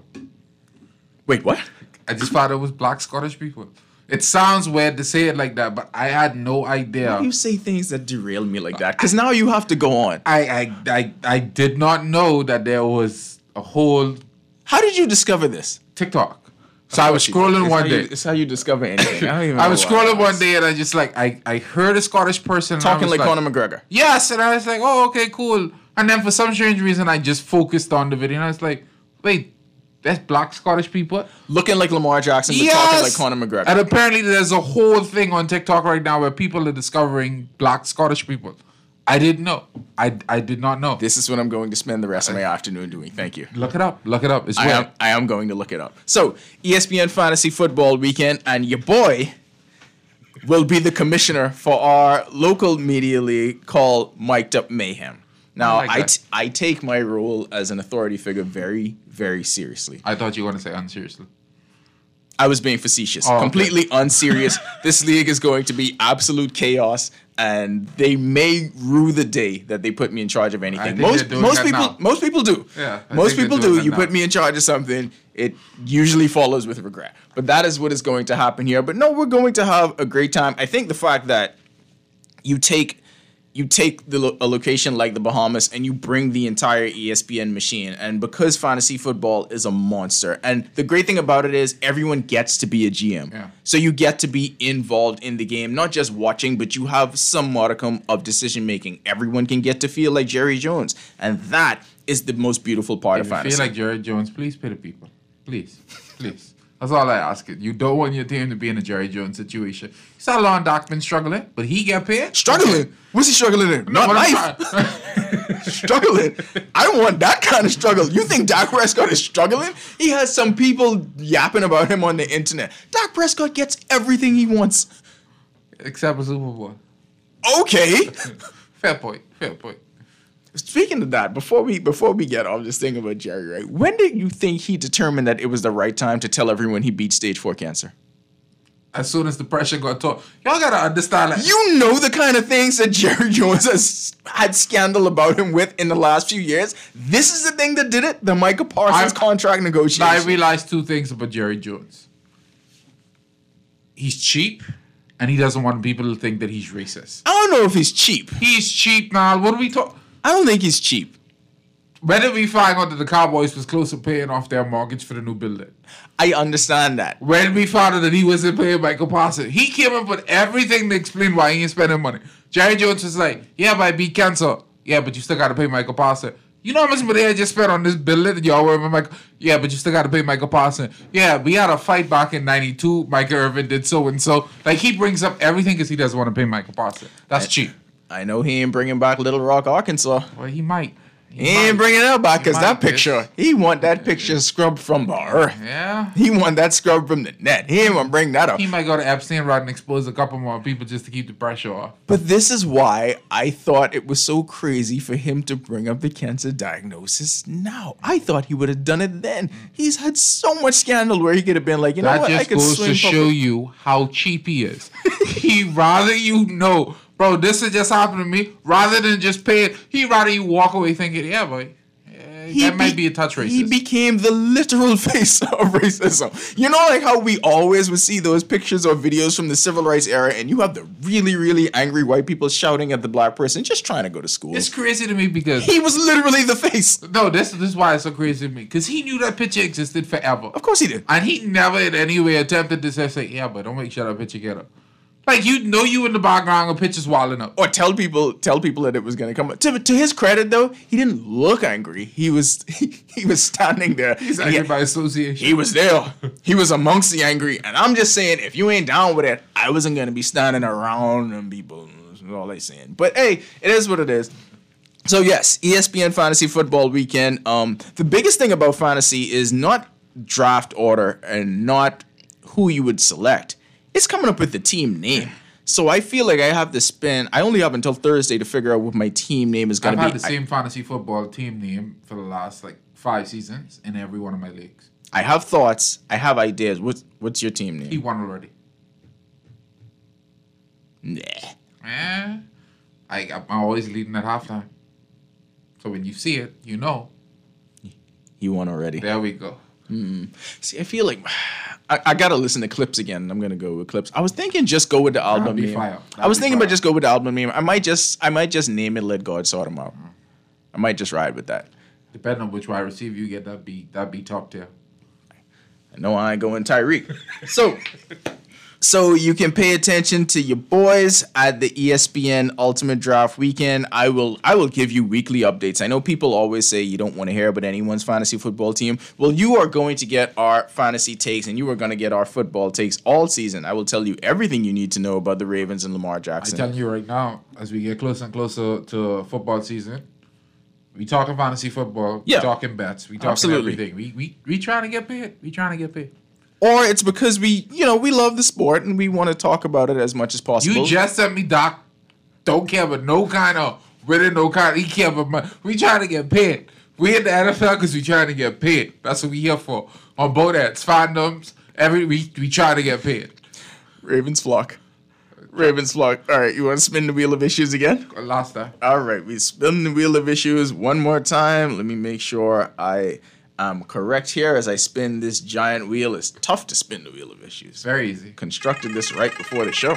Wait, what? I just thought it was black Scottish people. It sounds weird to say it like that, but I had no idea. Why do you say things that derail me like that? Because now you have to go on. I, I, I, I did not know that there was a whole How did you discover this? TikTok. So I was scrolling It's one how day. You, it's how you discover anything. I, don't even I know was why scrolling I one was day and I just like I, I heard a Scottish person and I Talking was like, Conor McGregor. Yes, and I was like, oh, okay, cool. And then for some strange reason, I just focused on the video and I was like, wait, that's black Scottish people? Looking like Lamar Jackson, but Yes! talking like Conor McGregor. And apparently there's a whole thing on TikTok right now where people are discovering black Scottish people. I didn't know. I, I did not know. This is what I'm going to spend the rest of my afternoon doing. Thank you. Look it up. Look it up. It's I weird. am, I am going to look it up. So, E S P N Fantasy Football Weekend, and your boy will be the commissioner for our local media league called Mic'd Up Mayhem. Now, I like I, that. t- I take my role as an authority figure very, very seriously. I thought you were going to say unseriously. I was being facetious, Oh, okay. completely unserious. This league is going to be absolute chaos, and they may rue the day that they put me in charge of anything. think Most they're doing most that people now. most people do. Yeah, I most think they're people doing do. that You now. put me in charge of something, it usually follows with regret. But that is what is going to happen here. But no, we're going to have a great time. I think the fact that you take you take the lo- a location like the Bahamas and you bring the entire E S P N machine, and because fantasy football is a monster, and the great thing about it is everyone gets to be a G M. Yeah. So you get to be involved in the game, not just watching, but you have some modicum of decision making. Everyone can get to feel like Jerry Jones, and that is the most beautiful part If of you fantasy. feel like Jerry Jones, please pay the people. Please. Please. That's all I ask it. You don't want your team to be in a Jerry Jones situation. You saw Lon Dockman struggling, but he get paid. Struggling? What's he struggling in? Not What I'm life. trying- Struggling. I don't want that kind of struggle. You think Dak Prescott is struggling? He has some people yapping about him on the internet. Dak Prescott gets everything he wants. Except for Super Bowl. Okay. Fair point. Fair point. Speaking of that, before we before we get off this thing about Jerry, right? When did you think he determined that it was the right time to tell everyone he beat stage four cancer? As soon as the pressure got taught, y'all gotta understand that. You know the kind of things that Jerry Jones has had scandal about him with in the last few years. This is the thing that did it. The Micah Parsons I'm- contract negotiation. I realized two things about Jerry Jones. He's cheap, and he doesn't want people to think that he's racist. I don't know if he's cheap. He's cheap now. What are we talking? I don't think he's cheap. When did we find out that the Cowboys was close to paying off their mortgage for the new building? I understand that. When we found out that he wasn't paying Michael Parsons, he came up with everything to explain why he ain't spending money. Jerry Jones was like, yeah, but I beat cancer. Yeah, but you still got to pay Michael Parsons. You know how much money I just spent on this building? And y'all were Michael. Yeah, but you still got to pay Michael Parsons. Yeah, we had a fight back in ninety-two. Michael Irvin did so and so. Like, he brings up everything because he doesn't want to pay Michael Parsons. That's cheap. I know he ain't bringing back Little Rock, Arkansas. Well, he might. He ain't bringing it back because might, that yes. picture, he want that picture scrubbed from the earth. Yeah. He want that scrubbed from the net. He ain't gonna bring that up. He might go to Epstein Road and expose a couple more people just to keep the pressure off. But this is why I thought it was so crazy for him to bring up the cancer diagnosis now. I thought he would have done it then. He's had so much scandal where he could have been like, you know That what, I just could goes swing to show public. you how cheap he is. He rather you know, bro, this has just happened to me. Rather than just pay it, he rather you walk away thinking, yeah, boy, yeah, he that might be a touch racist. He became the literal face of racism. You know, like how we always would see those pictures or videos from the civil rights era, and you have the really, really angry white people shouting at the black person just trying to go to school. It's crazy to me because he was literally the face. No, this, this is why it's so crazy to me. Because he knew that picture existed forever. Of course he did. And he never in any way attempted to say, say yeah, but don't make sure that picture get up. Like, you know you in the background, a picture's walling up. Or tell people tell people that it was going to come up. To, to his credit, though, he didn't look angry. He was he, he was standing there. He's angry he, by association. He was there. He was amongst the angry. And I'm just saying, if you ain't down with it, I wasn't going to be standing around and people. That's all they saying. But, hey, it is what it is. So, yes, E S P N Fantasy Football Weekend. Um, the biggest thing about fantasy is not draft order and not who you would select. It's coming up with the team name. So I feel like I have to spend, I only have until Thursday to figure out what my team name is going to be. I've had the same I, fantasy football team name for the last like five seasons in every one of my leagues. I have thoughts. I have ideas. What's, what's your team name? He won already. Nah. Eh, I, I'm always leading at halftime. So when you see it, you know. He won already. There we go. Mm. See, I feel like I, I gotta listen to clips again. I'm gonna go with clips. I was thinking just go with the album name. I was thinking fire. about just go with the album name. I might just I might just name it "Let God Sort 'Em Out." Mm. I might just ride with that. Depending on which wide receiver you get, that be that be top tier. I know I ain't going Tyreek. so. So you can pay attention to your boys at the E S P N Ultimate Draft Weekend. I will I will give you weekly updates. I know people always say you don't want to hear about anyone's fantasy football team. Well, you are going to get our fantasy takes, and you are going to get our football takes all season. I will tell you everything you need to know about the Ravens and Lamar Jackson. I'm telling you right now, as we get closer and closer to football season, we talking fantasy football, yeah. we talking bets, we talking Absolutely. everything. We, we, we trying to get paid. We trying to get paid. Or it's because we, you know, we love the sport and we want to talk about it as much as possible. You just sent me, Doc. Don't care about no kind of, really no kind of, he care about money. We trying to get paid. We in the N F L because we trying to get paid. That's what we here for. On both ends, fandoms, every, we, we try to get paid. Ravens flock. Ravens flock. All right, you want to spin the wheel of issues again? Last time. All right, we spin the wheel of issues one more time. Let me make sure I... I'm correct here as I spin this giant wheel. It's tough to spin the wheel of issues. Very easy. Constructed this right before the show.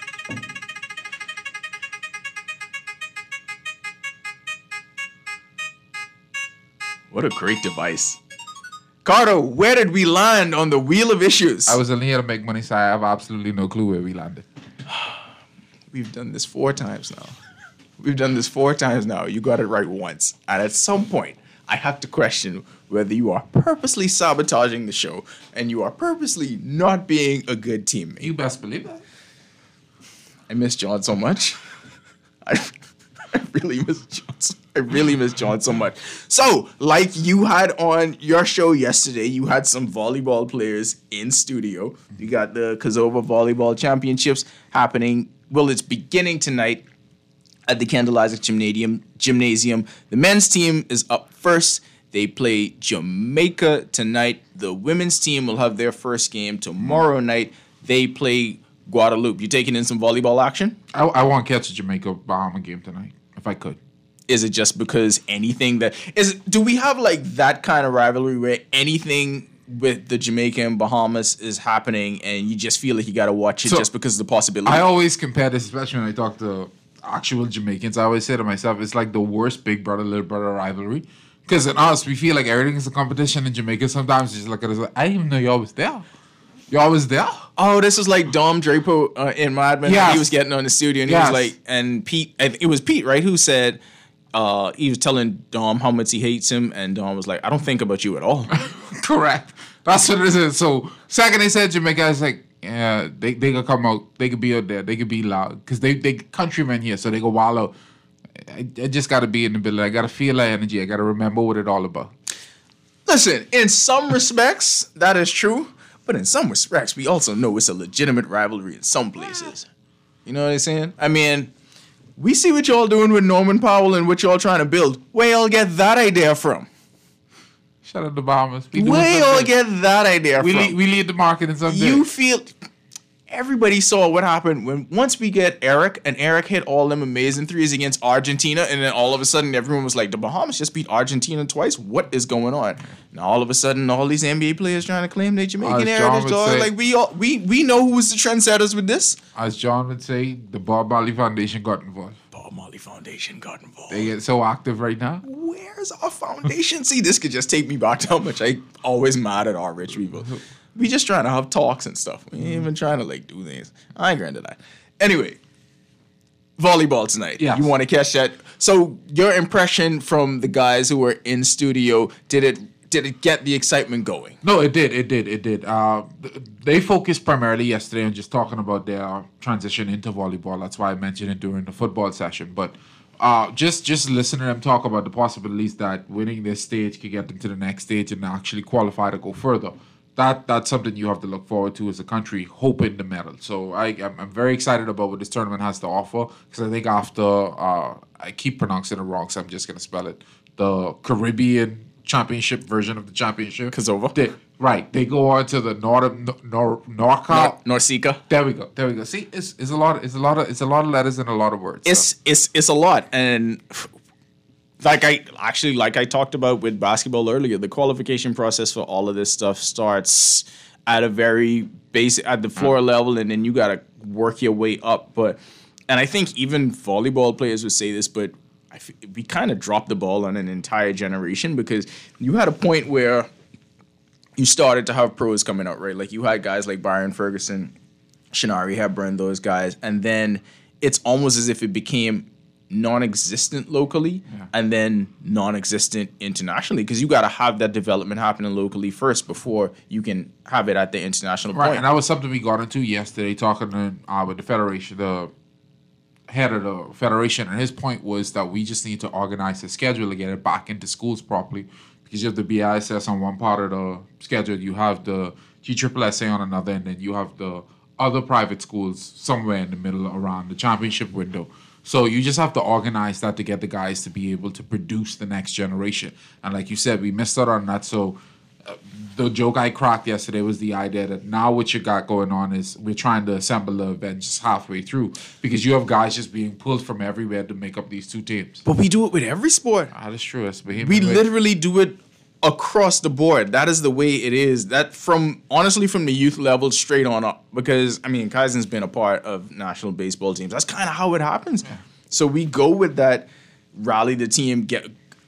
What a great device. Carter, where did we land on the wheel of issues? I was only here to make money, so I have absolutely no clue where we landed. We've done this four times now. We've done this four times now. You got it right once. And at some point, I have to question whether you are purposely sabotaging the show and you are purposely not being a good teammate. You best believe that. I miss John so much. I, I really miss John. So, I really miss John so much. So, like you had on your show yesterday, you had some volleyball players in studio. You got the Kazova Volleyball Championships happening. Well, it's beginning tonight at the Kendall Isaac Gymnasium. Gymnasium. The men's team is up first. They play Jamaica tonight. The women's team will have their first game tomorrow night. They play Guadeloupe. You taking in some volleyball action? I, I want to catch a Jamaica Bahama game tonight, if I could. Is it just because anything that is? Do we have like that kind of rivalry where anything with the Jamaica and Bahamas is happening, and you just feel like you got to watch it so, just because of the possibility? I always compare this, especially when I talk to actual Jamaicans. I always say to myself, it's like the worst big brother little brother rivalry. Because in us, we feel like everything is a competition in Jamaica. Sometimes you just look at us like, I didn't even know y'all was there. Y'all was there? Oh, this was like Dom Draper uh, in Mad Men. Yes. He was getting on the studio, and he yes. was like, and Pete, it was Pete, right, who said, uh, he was telling Dom how much he hates him, and Dom was like, I don't think about you at all. Correct. That's what it is. So, second they said Jamaica, I was like, yeah, they, they could come out, they could be out there, they could be loud. Because they, they countrymen here, so they go wild out. I, I just got to be in the building. I got to feel that energy. I got to remember what it's all about. Listen, in some respects, that is true. But in some respects, we also know it's a legitimate rivalry in some places. You know what I'm saying? I mean, we see what y'all doing with Norman Powell and what y'all trying to build. Where y'all get that idea from? Shout out to Bahamas. Where y'all get that idea we from? Lead, we lead the market in some You feel... everybody saw what happened when once we get Eric and Eric hit all them amazing threes against Argentina, and then all of a sudden everyone was like, the Bahamas just beat Argentina twice. What is going on? Now all of a sudden all these N B A players trying to claim they Jamaican heritage, dog. Say, like we all we we know who was the trendsetters with this. As John would say, the Bob Marley Foundation got involved. Bob Marley Foundation got involved. They get so active right now. Where's our foundation? See, this could just take me back to how much I always mad at our rich people. We just trying to have talks and stuff. We ain't even trying to like do things. I ain't granted that. Anyway, volleyball tonight. Yes. You want to catch that? So your impression from the guys who were in studio, did it did it get the excitement going? No, it did. It did. It did. Uh, they focused primarily yesterday on just talking about their transition into volleyball. That's why I mentioned it during the football session. But uh, just just listen to them talk about the possibilities that winning this stage could get them to the next stage and actually qualify to go further. That that's something you have to look forward to as a country, hoping the medal. So I I'm, I'm very excited about what this tournament has to offer, because I think after uh, I keep pronouncing it wrong, so I'm just gonna spell it. The Caribbean Championship version of the championship, Kazova. They, right, they go on to the Nor Nor Norca. Nor- Norseca. There we go. There we go. See, it's it's a lot. It's a lot of it's a lot of letters and a lot of words. It's so. it's it's a lot, and like I actually like I talked about with basketball earlier, the qualification process for all of this stuff starts at a very basic at the floor mm. level, and then you gotta work your way up. But and I think even volleyball players would say this, but I f- we kind of dropped the ball on an entire generation, because you had a point where you started to have pros coming out, right? Like you had guys like Byron Ferguson, Shinari Hepburn, those guys, and then it's almost as if it became non-existent locally yeah. and then non-existent internationally, because you got to have that development happening locally first before you can have it at the international right, point. And that was something we got into yesterday, talking to, uh, with the federation, the head of the federation, and his point was that we just need to organize the schedule to get it back into schools properly, because you have the B I S S on one part of the schedule, you have the G S S S A on another, and then you have the other private schools somewhere in the middle around the championship window. So you just have to organize that to get the guys to be able to produce the next generation. And like you said, we missed out on that. So uh, the joke I cracked yesterday was the idea that now what you got going on is we're trying to assemble the event just halfway through, because you have guys just being pulled from everywhere to make up these two teams. But we do it with every sport. That is true. It's we literally do it across the board. That is the way it is. That from honestly from the youth level straight on up, because I mean Kaizen's been a part of national baseball teams. That's kind of how it happens. Yeah. So we go with that, rally the team, get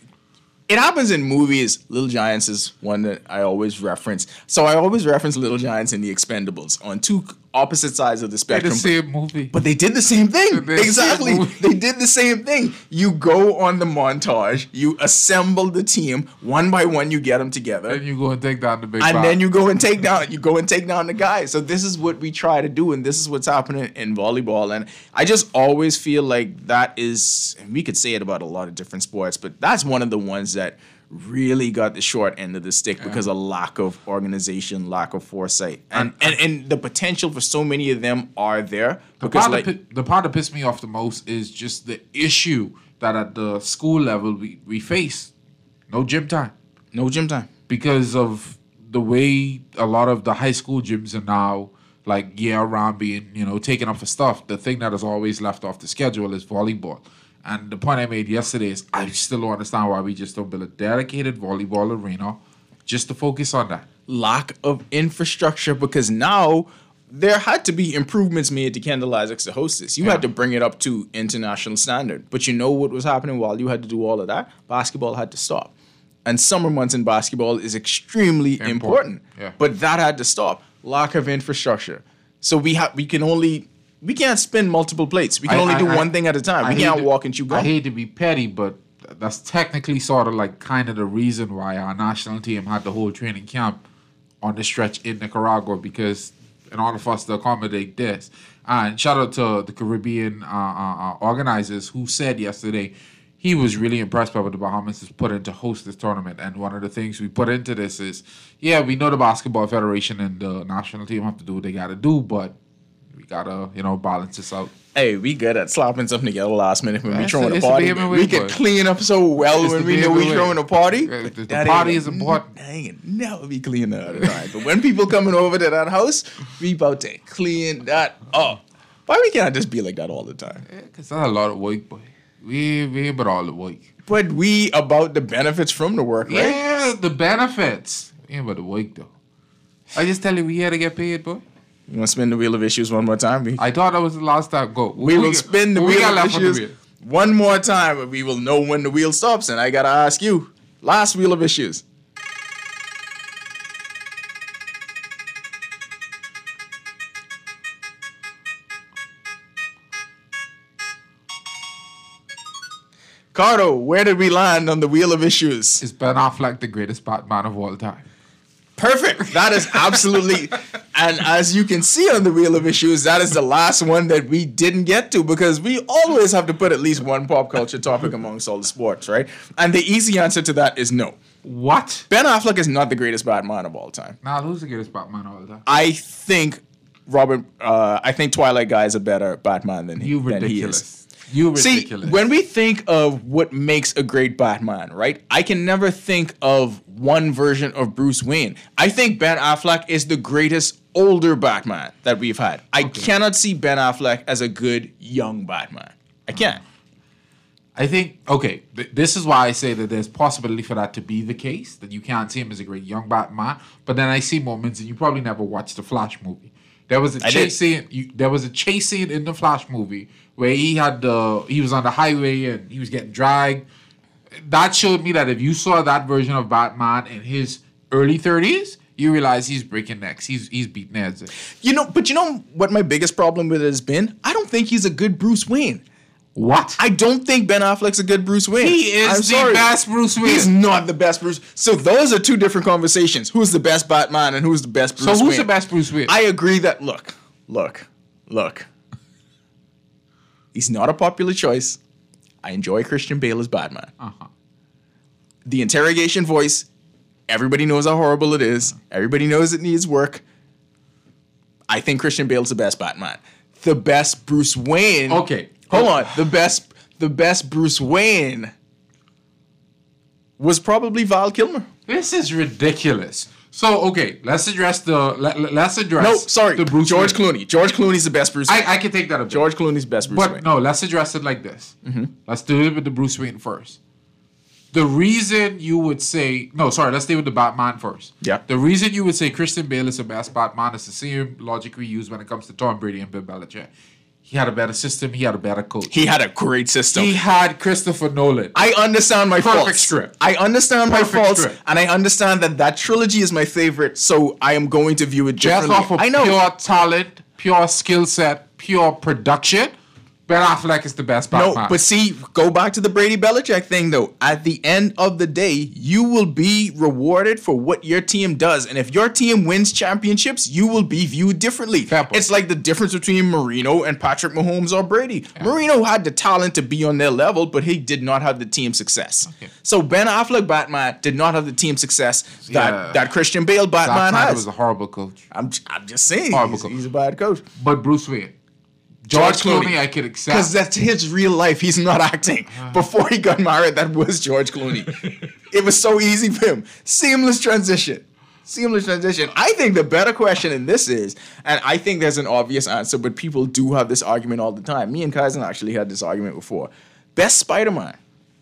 it happens in movies. Little Giants is one that I always reference. So I always reference Little Giants and The Expendables on two opposite sides of the spectrum. They're the same movie. But they did the same thing. They're Exactly. The they did the same thing. You go on the montage, you assemble the team, one by one you get them together. And you go and take down the big And five. then you go and take down you go and take down the guy. So this is what we try to do, and this is what's happening in volleyball. And I just always feel like that is, and we could say it about a lot of different sports, but that's one of the ones that really got the short end of the stick yeah. because of lack of organization, lack of foresight. And, and and the potential for so many of them are there. The Because part, like that, the part that pissed me off the most is just the issue that at the school level we, we face. No gym time. No gym time. Because of the way a lot of the high school gyms are now, like year-round being, you know, taken up for stuff. The thing that is always left off the schedule is volleyball. And the point I made yesterday is I still don't understand why we just don't build a dedicated volleyball arena just to focus on that. Lack of infrastructure, because now there had to be improvements made to Kendall Isaacs to host this. You Yeah. had to bring it up to international standard. But you know what was happening while you had to do all of that? Basketball had to stop. And summer months in basketball is extremely important. Important. Yeah. But that had to stop. Lack of infrastructure. So we have we can only we can't spin multiple plates. We can I- only I- do I- one thing at a time. I We hate can't to- walk and chew gum. I hate to be petty, but that's technically sort of like kind of the reason why our national team had the whole training camp on the stretch in Nicaragua, because in order for us to accommodate this. And shout out to the Caribbean uh, uh, uh, organizers who said yesterday he was really impressed by what the Bahamas has put in to host this tournament. And one of the things we put into this is, yeah, we know the Basketball Federation and the national team have to do what they got to do, but We gotta, you know, balance this out. Hey, we good at slapping something together last minute when we It's throwing the- a it's the party. Bateman We way, can boy. clean up so well It's when the we know Bateman we way. throwing a party. Uh, the- the That party ain't- is important. That ain't never be clean all the time. But when people coming over to that house, we about to clean that up. Why we can't just be like that all the time? Yeah, cause that's a lot of work, boy. We we about all the work. But we about the benefits from the work, right? Yeah, the benefits. We ain't about the work though. I just tell you, we here to get paid, boy. You want to spin the wheel of issues one more time? We, I thought that was the last time. Go. we will got- spin the what we wheel got of left on the issues wheel? one more time, and we will know when the wheel stops. And I gotta ask you, last wheel of issues. Cardo, where did we land on the wheel of issues? Is Ben Affleck the greatest Batman of all time? Perfect. That is absolutely, and as you can see on the wheel of issues, that is the last one that we didn't get to because we always have to put at least one pop culture topic amongst all the sports, right? And the easy answer to that is no. What? Ben Affleck is not the greatest Batman of all time. Nah, who's the greatest Batman of all time? I think Robert, uh, I think Twilight Guy is a better Batman than, You than he ridiculous. is. You ridiculous. See, when we think of what makes a great Batman, right? I can never think of one version of Bruce Wayne. I think Ben Affleck is the greatest older Batman that we've had. I cannot see Ben Affleck as a good young Batman. I can't. I think, okay, th- this is why I say that there's possibility for that to be the case, that you can't see him as a great young Batman, but then I see moments, and you probably never watched the Flash movie. There was a I chase did. scene. You, there was a chase scene in the Flash movie where he had the he was on the highway and he was getting dragged. That showed me that if you saw that version of Batman in his early thirties, you realize he's breaking necks. He's he's beating heads. You know, but you know what my biggest problem with it has been? I don't think he's a good Bruce Wayne. What? I don't think Ben Affleck's a good Bruce Wayne. He is I'm the sorry. best Bruce Wayne. He's not the best Bruce. So those are two different conversations. Who's the best Batman and who's the best Bruce So Wayne? who's the best Bruce Wayne? I agree that, look, look, look. He's not a popular choice. I enjoy Christian Bale as Batman. Uh-huh. The interrogation voice, everybody knows how horrible it is. Everybody knows it needs work. I think Christian Bale's the best Batman. The best Bruce Wayne. Okay. Hold on. The best the best Bruce Wayne was probably Val Kilmer. This is ridiculous. So okay, let's address the let, let's address No, sorry. the Bruce George Wayne. Clooney. George Clooney's the best Bruce Wayne. I, I can take that a bit. George Clooney's best Bruce But Wayne. no, let's address it like this. Let's do it with the Bruce Wayne first. The reason you would say no, sorry, let's stay with the Batman first. Yeah. The reason you would say Christian Bale is the best Batman is the same logic we use when it comes to Tom Brady and Bill Belichick. He had a better system. He had a better coach. He had a great system. He had Christopher Nolan. I understand my Perfect faults. script. I understand my Perfect faults, script. and I understand that that trilogy is my favorite. So I am going to view it Just differently. off of I know. pure talent, pure skill set, pure production, Ben Affleck is the best Batman. No, but see, go back to the Brady Belichick thing though. At the end of the day, you will be rewarded for what your team does. And if your team wins championships, you will be viewed differently. Fair point. It's like the difference between Marino and Patrick Mahomes or Brady. Marino had the talent to be on their level, but he did not have the team success. Okay. So Ben Affleck Batman did not have the team success that, Yeah. that Christian Bale Zack Batman Snyder has. was a horrible coach. I'm, I'm just saying, Horrible he's, coach. he's a bad coach. But Bruce Wayne. George, Clooney, I could accept. Because that's his real life. He's not acting. Before he got married, that was George Clooney. It was so easy for him. Seamless transition. Seamless transition. I think the better question in this is, and I think there's an obvious answer, but people do have this argument all the time. Me and Kaizen actually had this argument before. Best Spider-Man.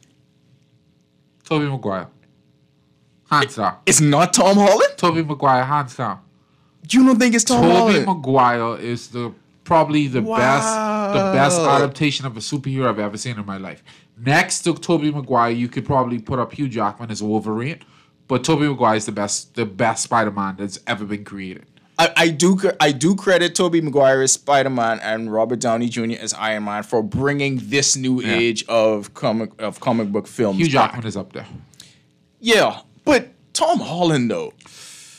Tobey Maguire. Hands down. It's not Tom Holland? Tobey Maguire, hands down. You don't think it's Tom Tobey Holland? Maguire is the probably the best the best Wow. adaptation of a superhero I've ever seen in my life. Next to Tobey Maguire, you could probably put up Hugh Jackman as Wolverine, but Tobey Maguire is the best the best Spider-Man that's ever been created. I, I do cr- I do credit Tobey Maguire as Spider-Man and Robert Downey Junior as Iron Man for bringing this new Yeah. age of comic of comic book films. Hugh back. Jackman is up there. Yeah, but Tom Holland though.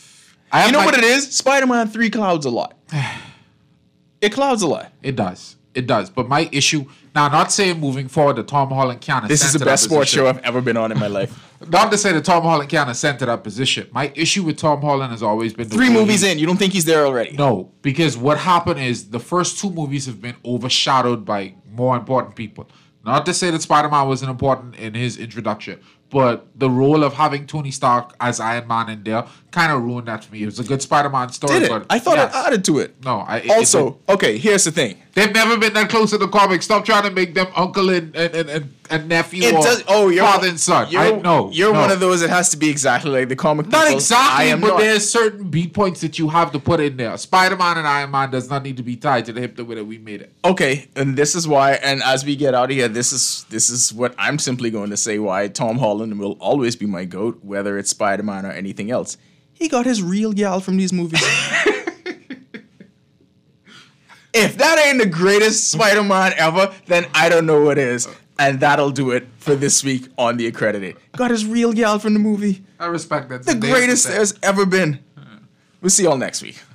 I You have know my- what it is? Spider-Man three clouds a lot. It clouds a lot. It does. It does. But my issue, now not saying moving forward that Tom Holland can't This is the best sports show I've ever been on in my life. Not to say that Tom Holland can't ascend to that position. My issue with Tom Holland has always been... the Three way movies he- in, you don't think he's there already? No, because what happened is the first two movies have been overshadowed by more important people. Not to say that Spider-Man wasn't important in his introduction, but the role of having Tony Stark as Iron Man in there kind of ruined that for me. It was a good Spider-Man story, Did it? but I thought yes. it added to it. No, I it- Also, it- okay, here's the thing. they've never been that close to the comics. Stop trying to make them uncle and and, and, and, and nephew It or does. Oh, you're father and son. You're, I know You're no. one of those that has to be exactly like the comic. Not people. exactly, I am but not. there's certain beat points that you have to put in there. Spider-Man and Iron Man does not need to be tied to the hip the way that we made it. Okay, and this is why. And as we get out of here, this is this is what I'm simply going to say. Why Tom Holland will always be my goat, whether it's Spider-Man or anything else. He got his real gal from these movies. If that ain't the greatest Spider-Man ever, then I don't know what is. And that'll do it for this week on The Accredited. Got his real gal from the movie. I respect that. The greatest there's ever been. We'll see y'all next week.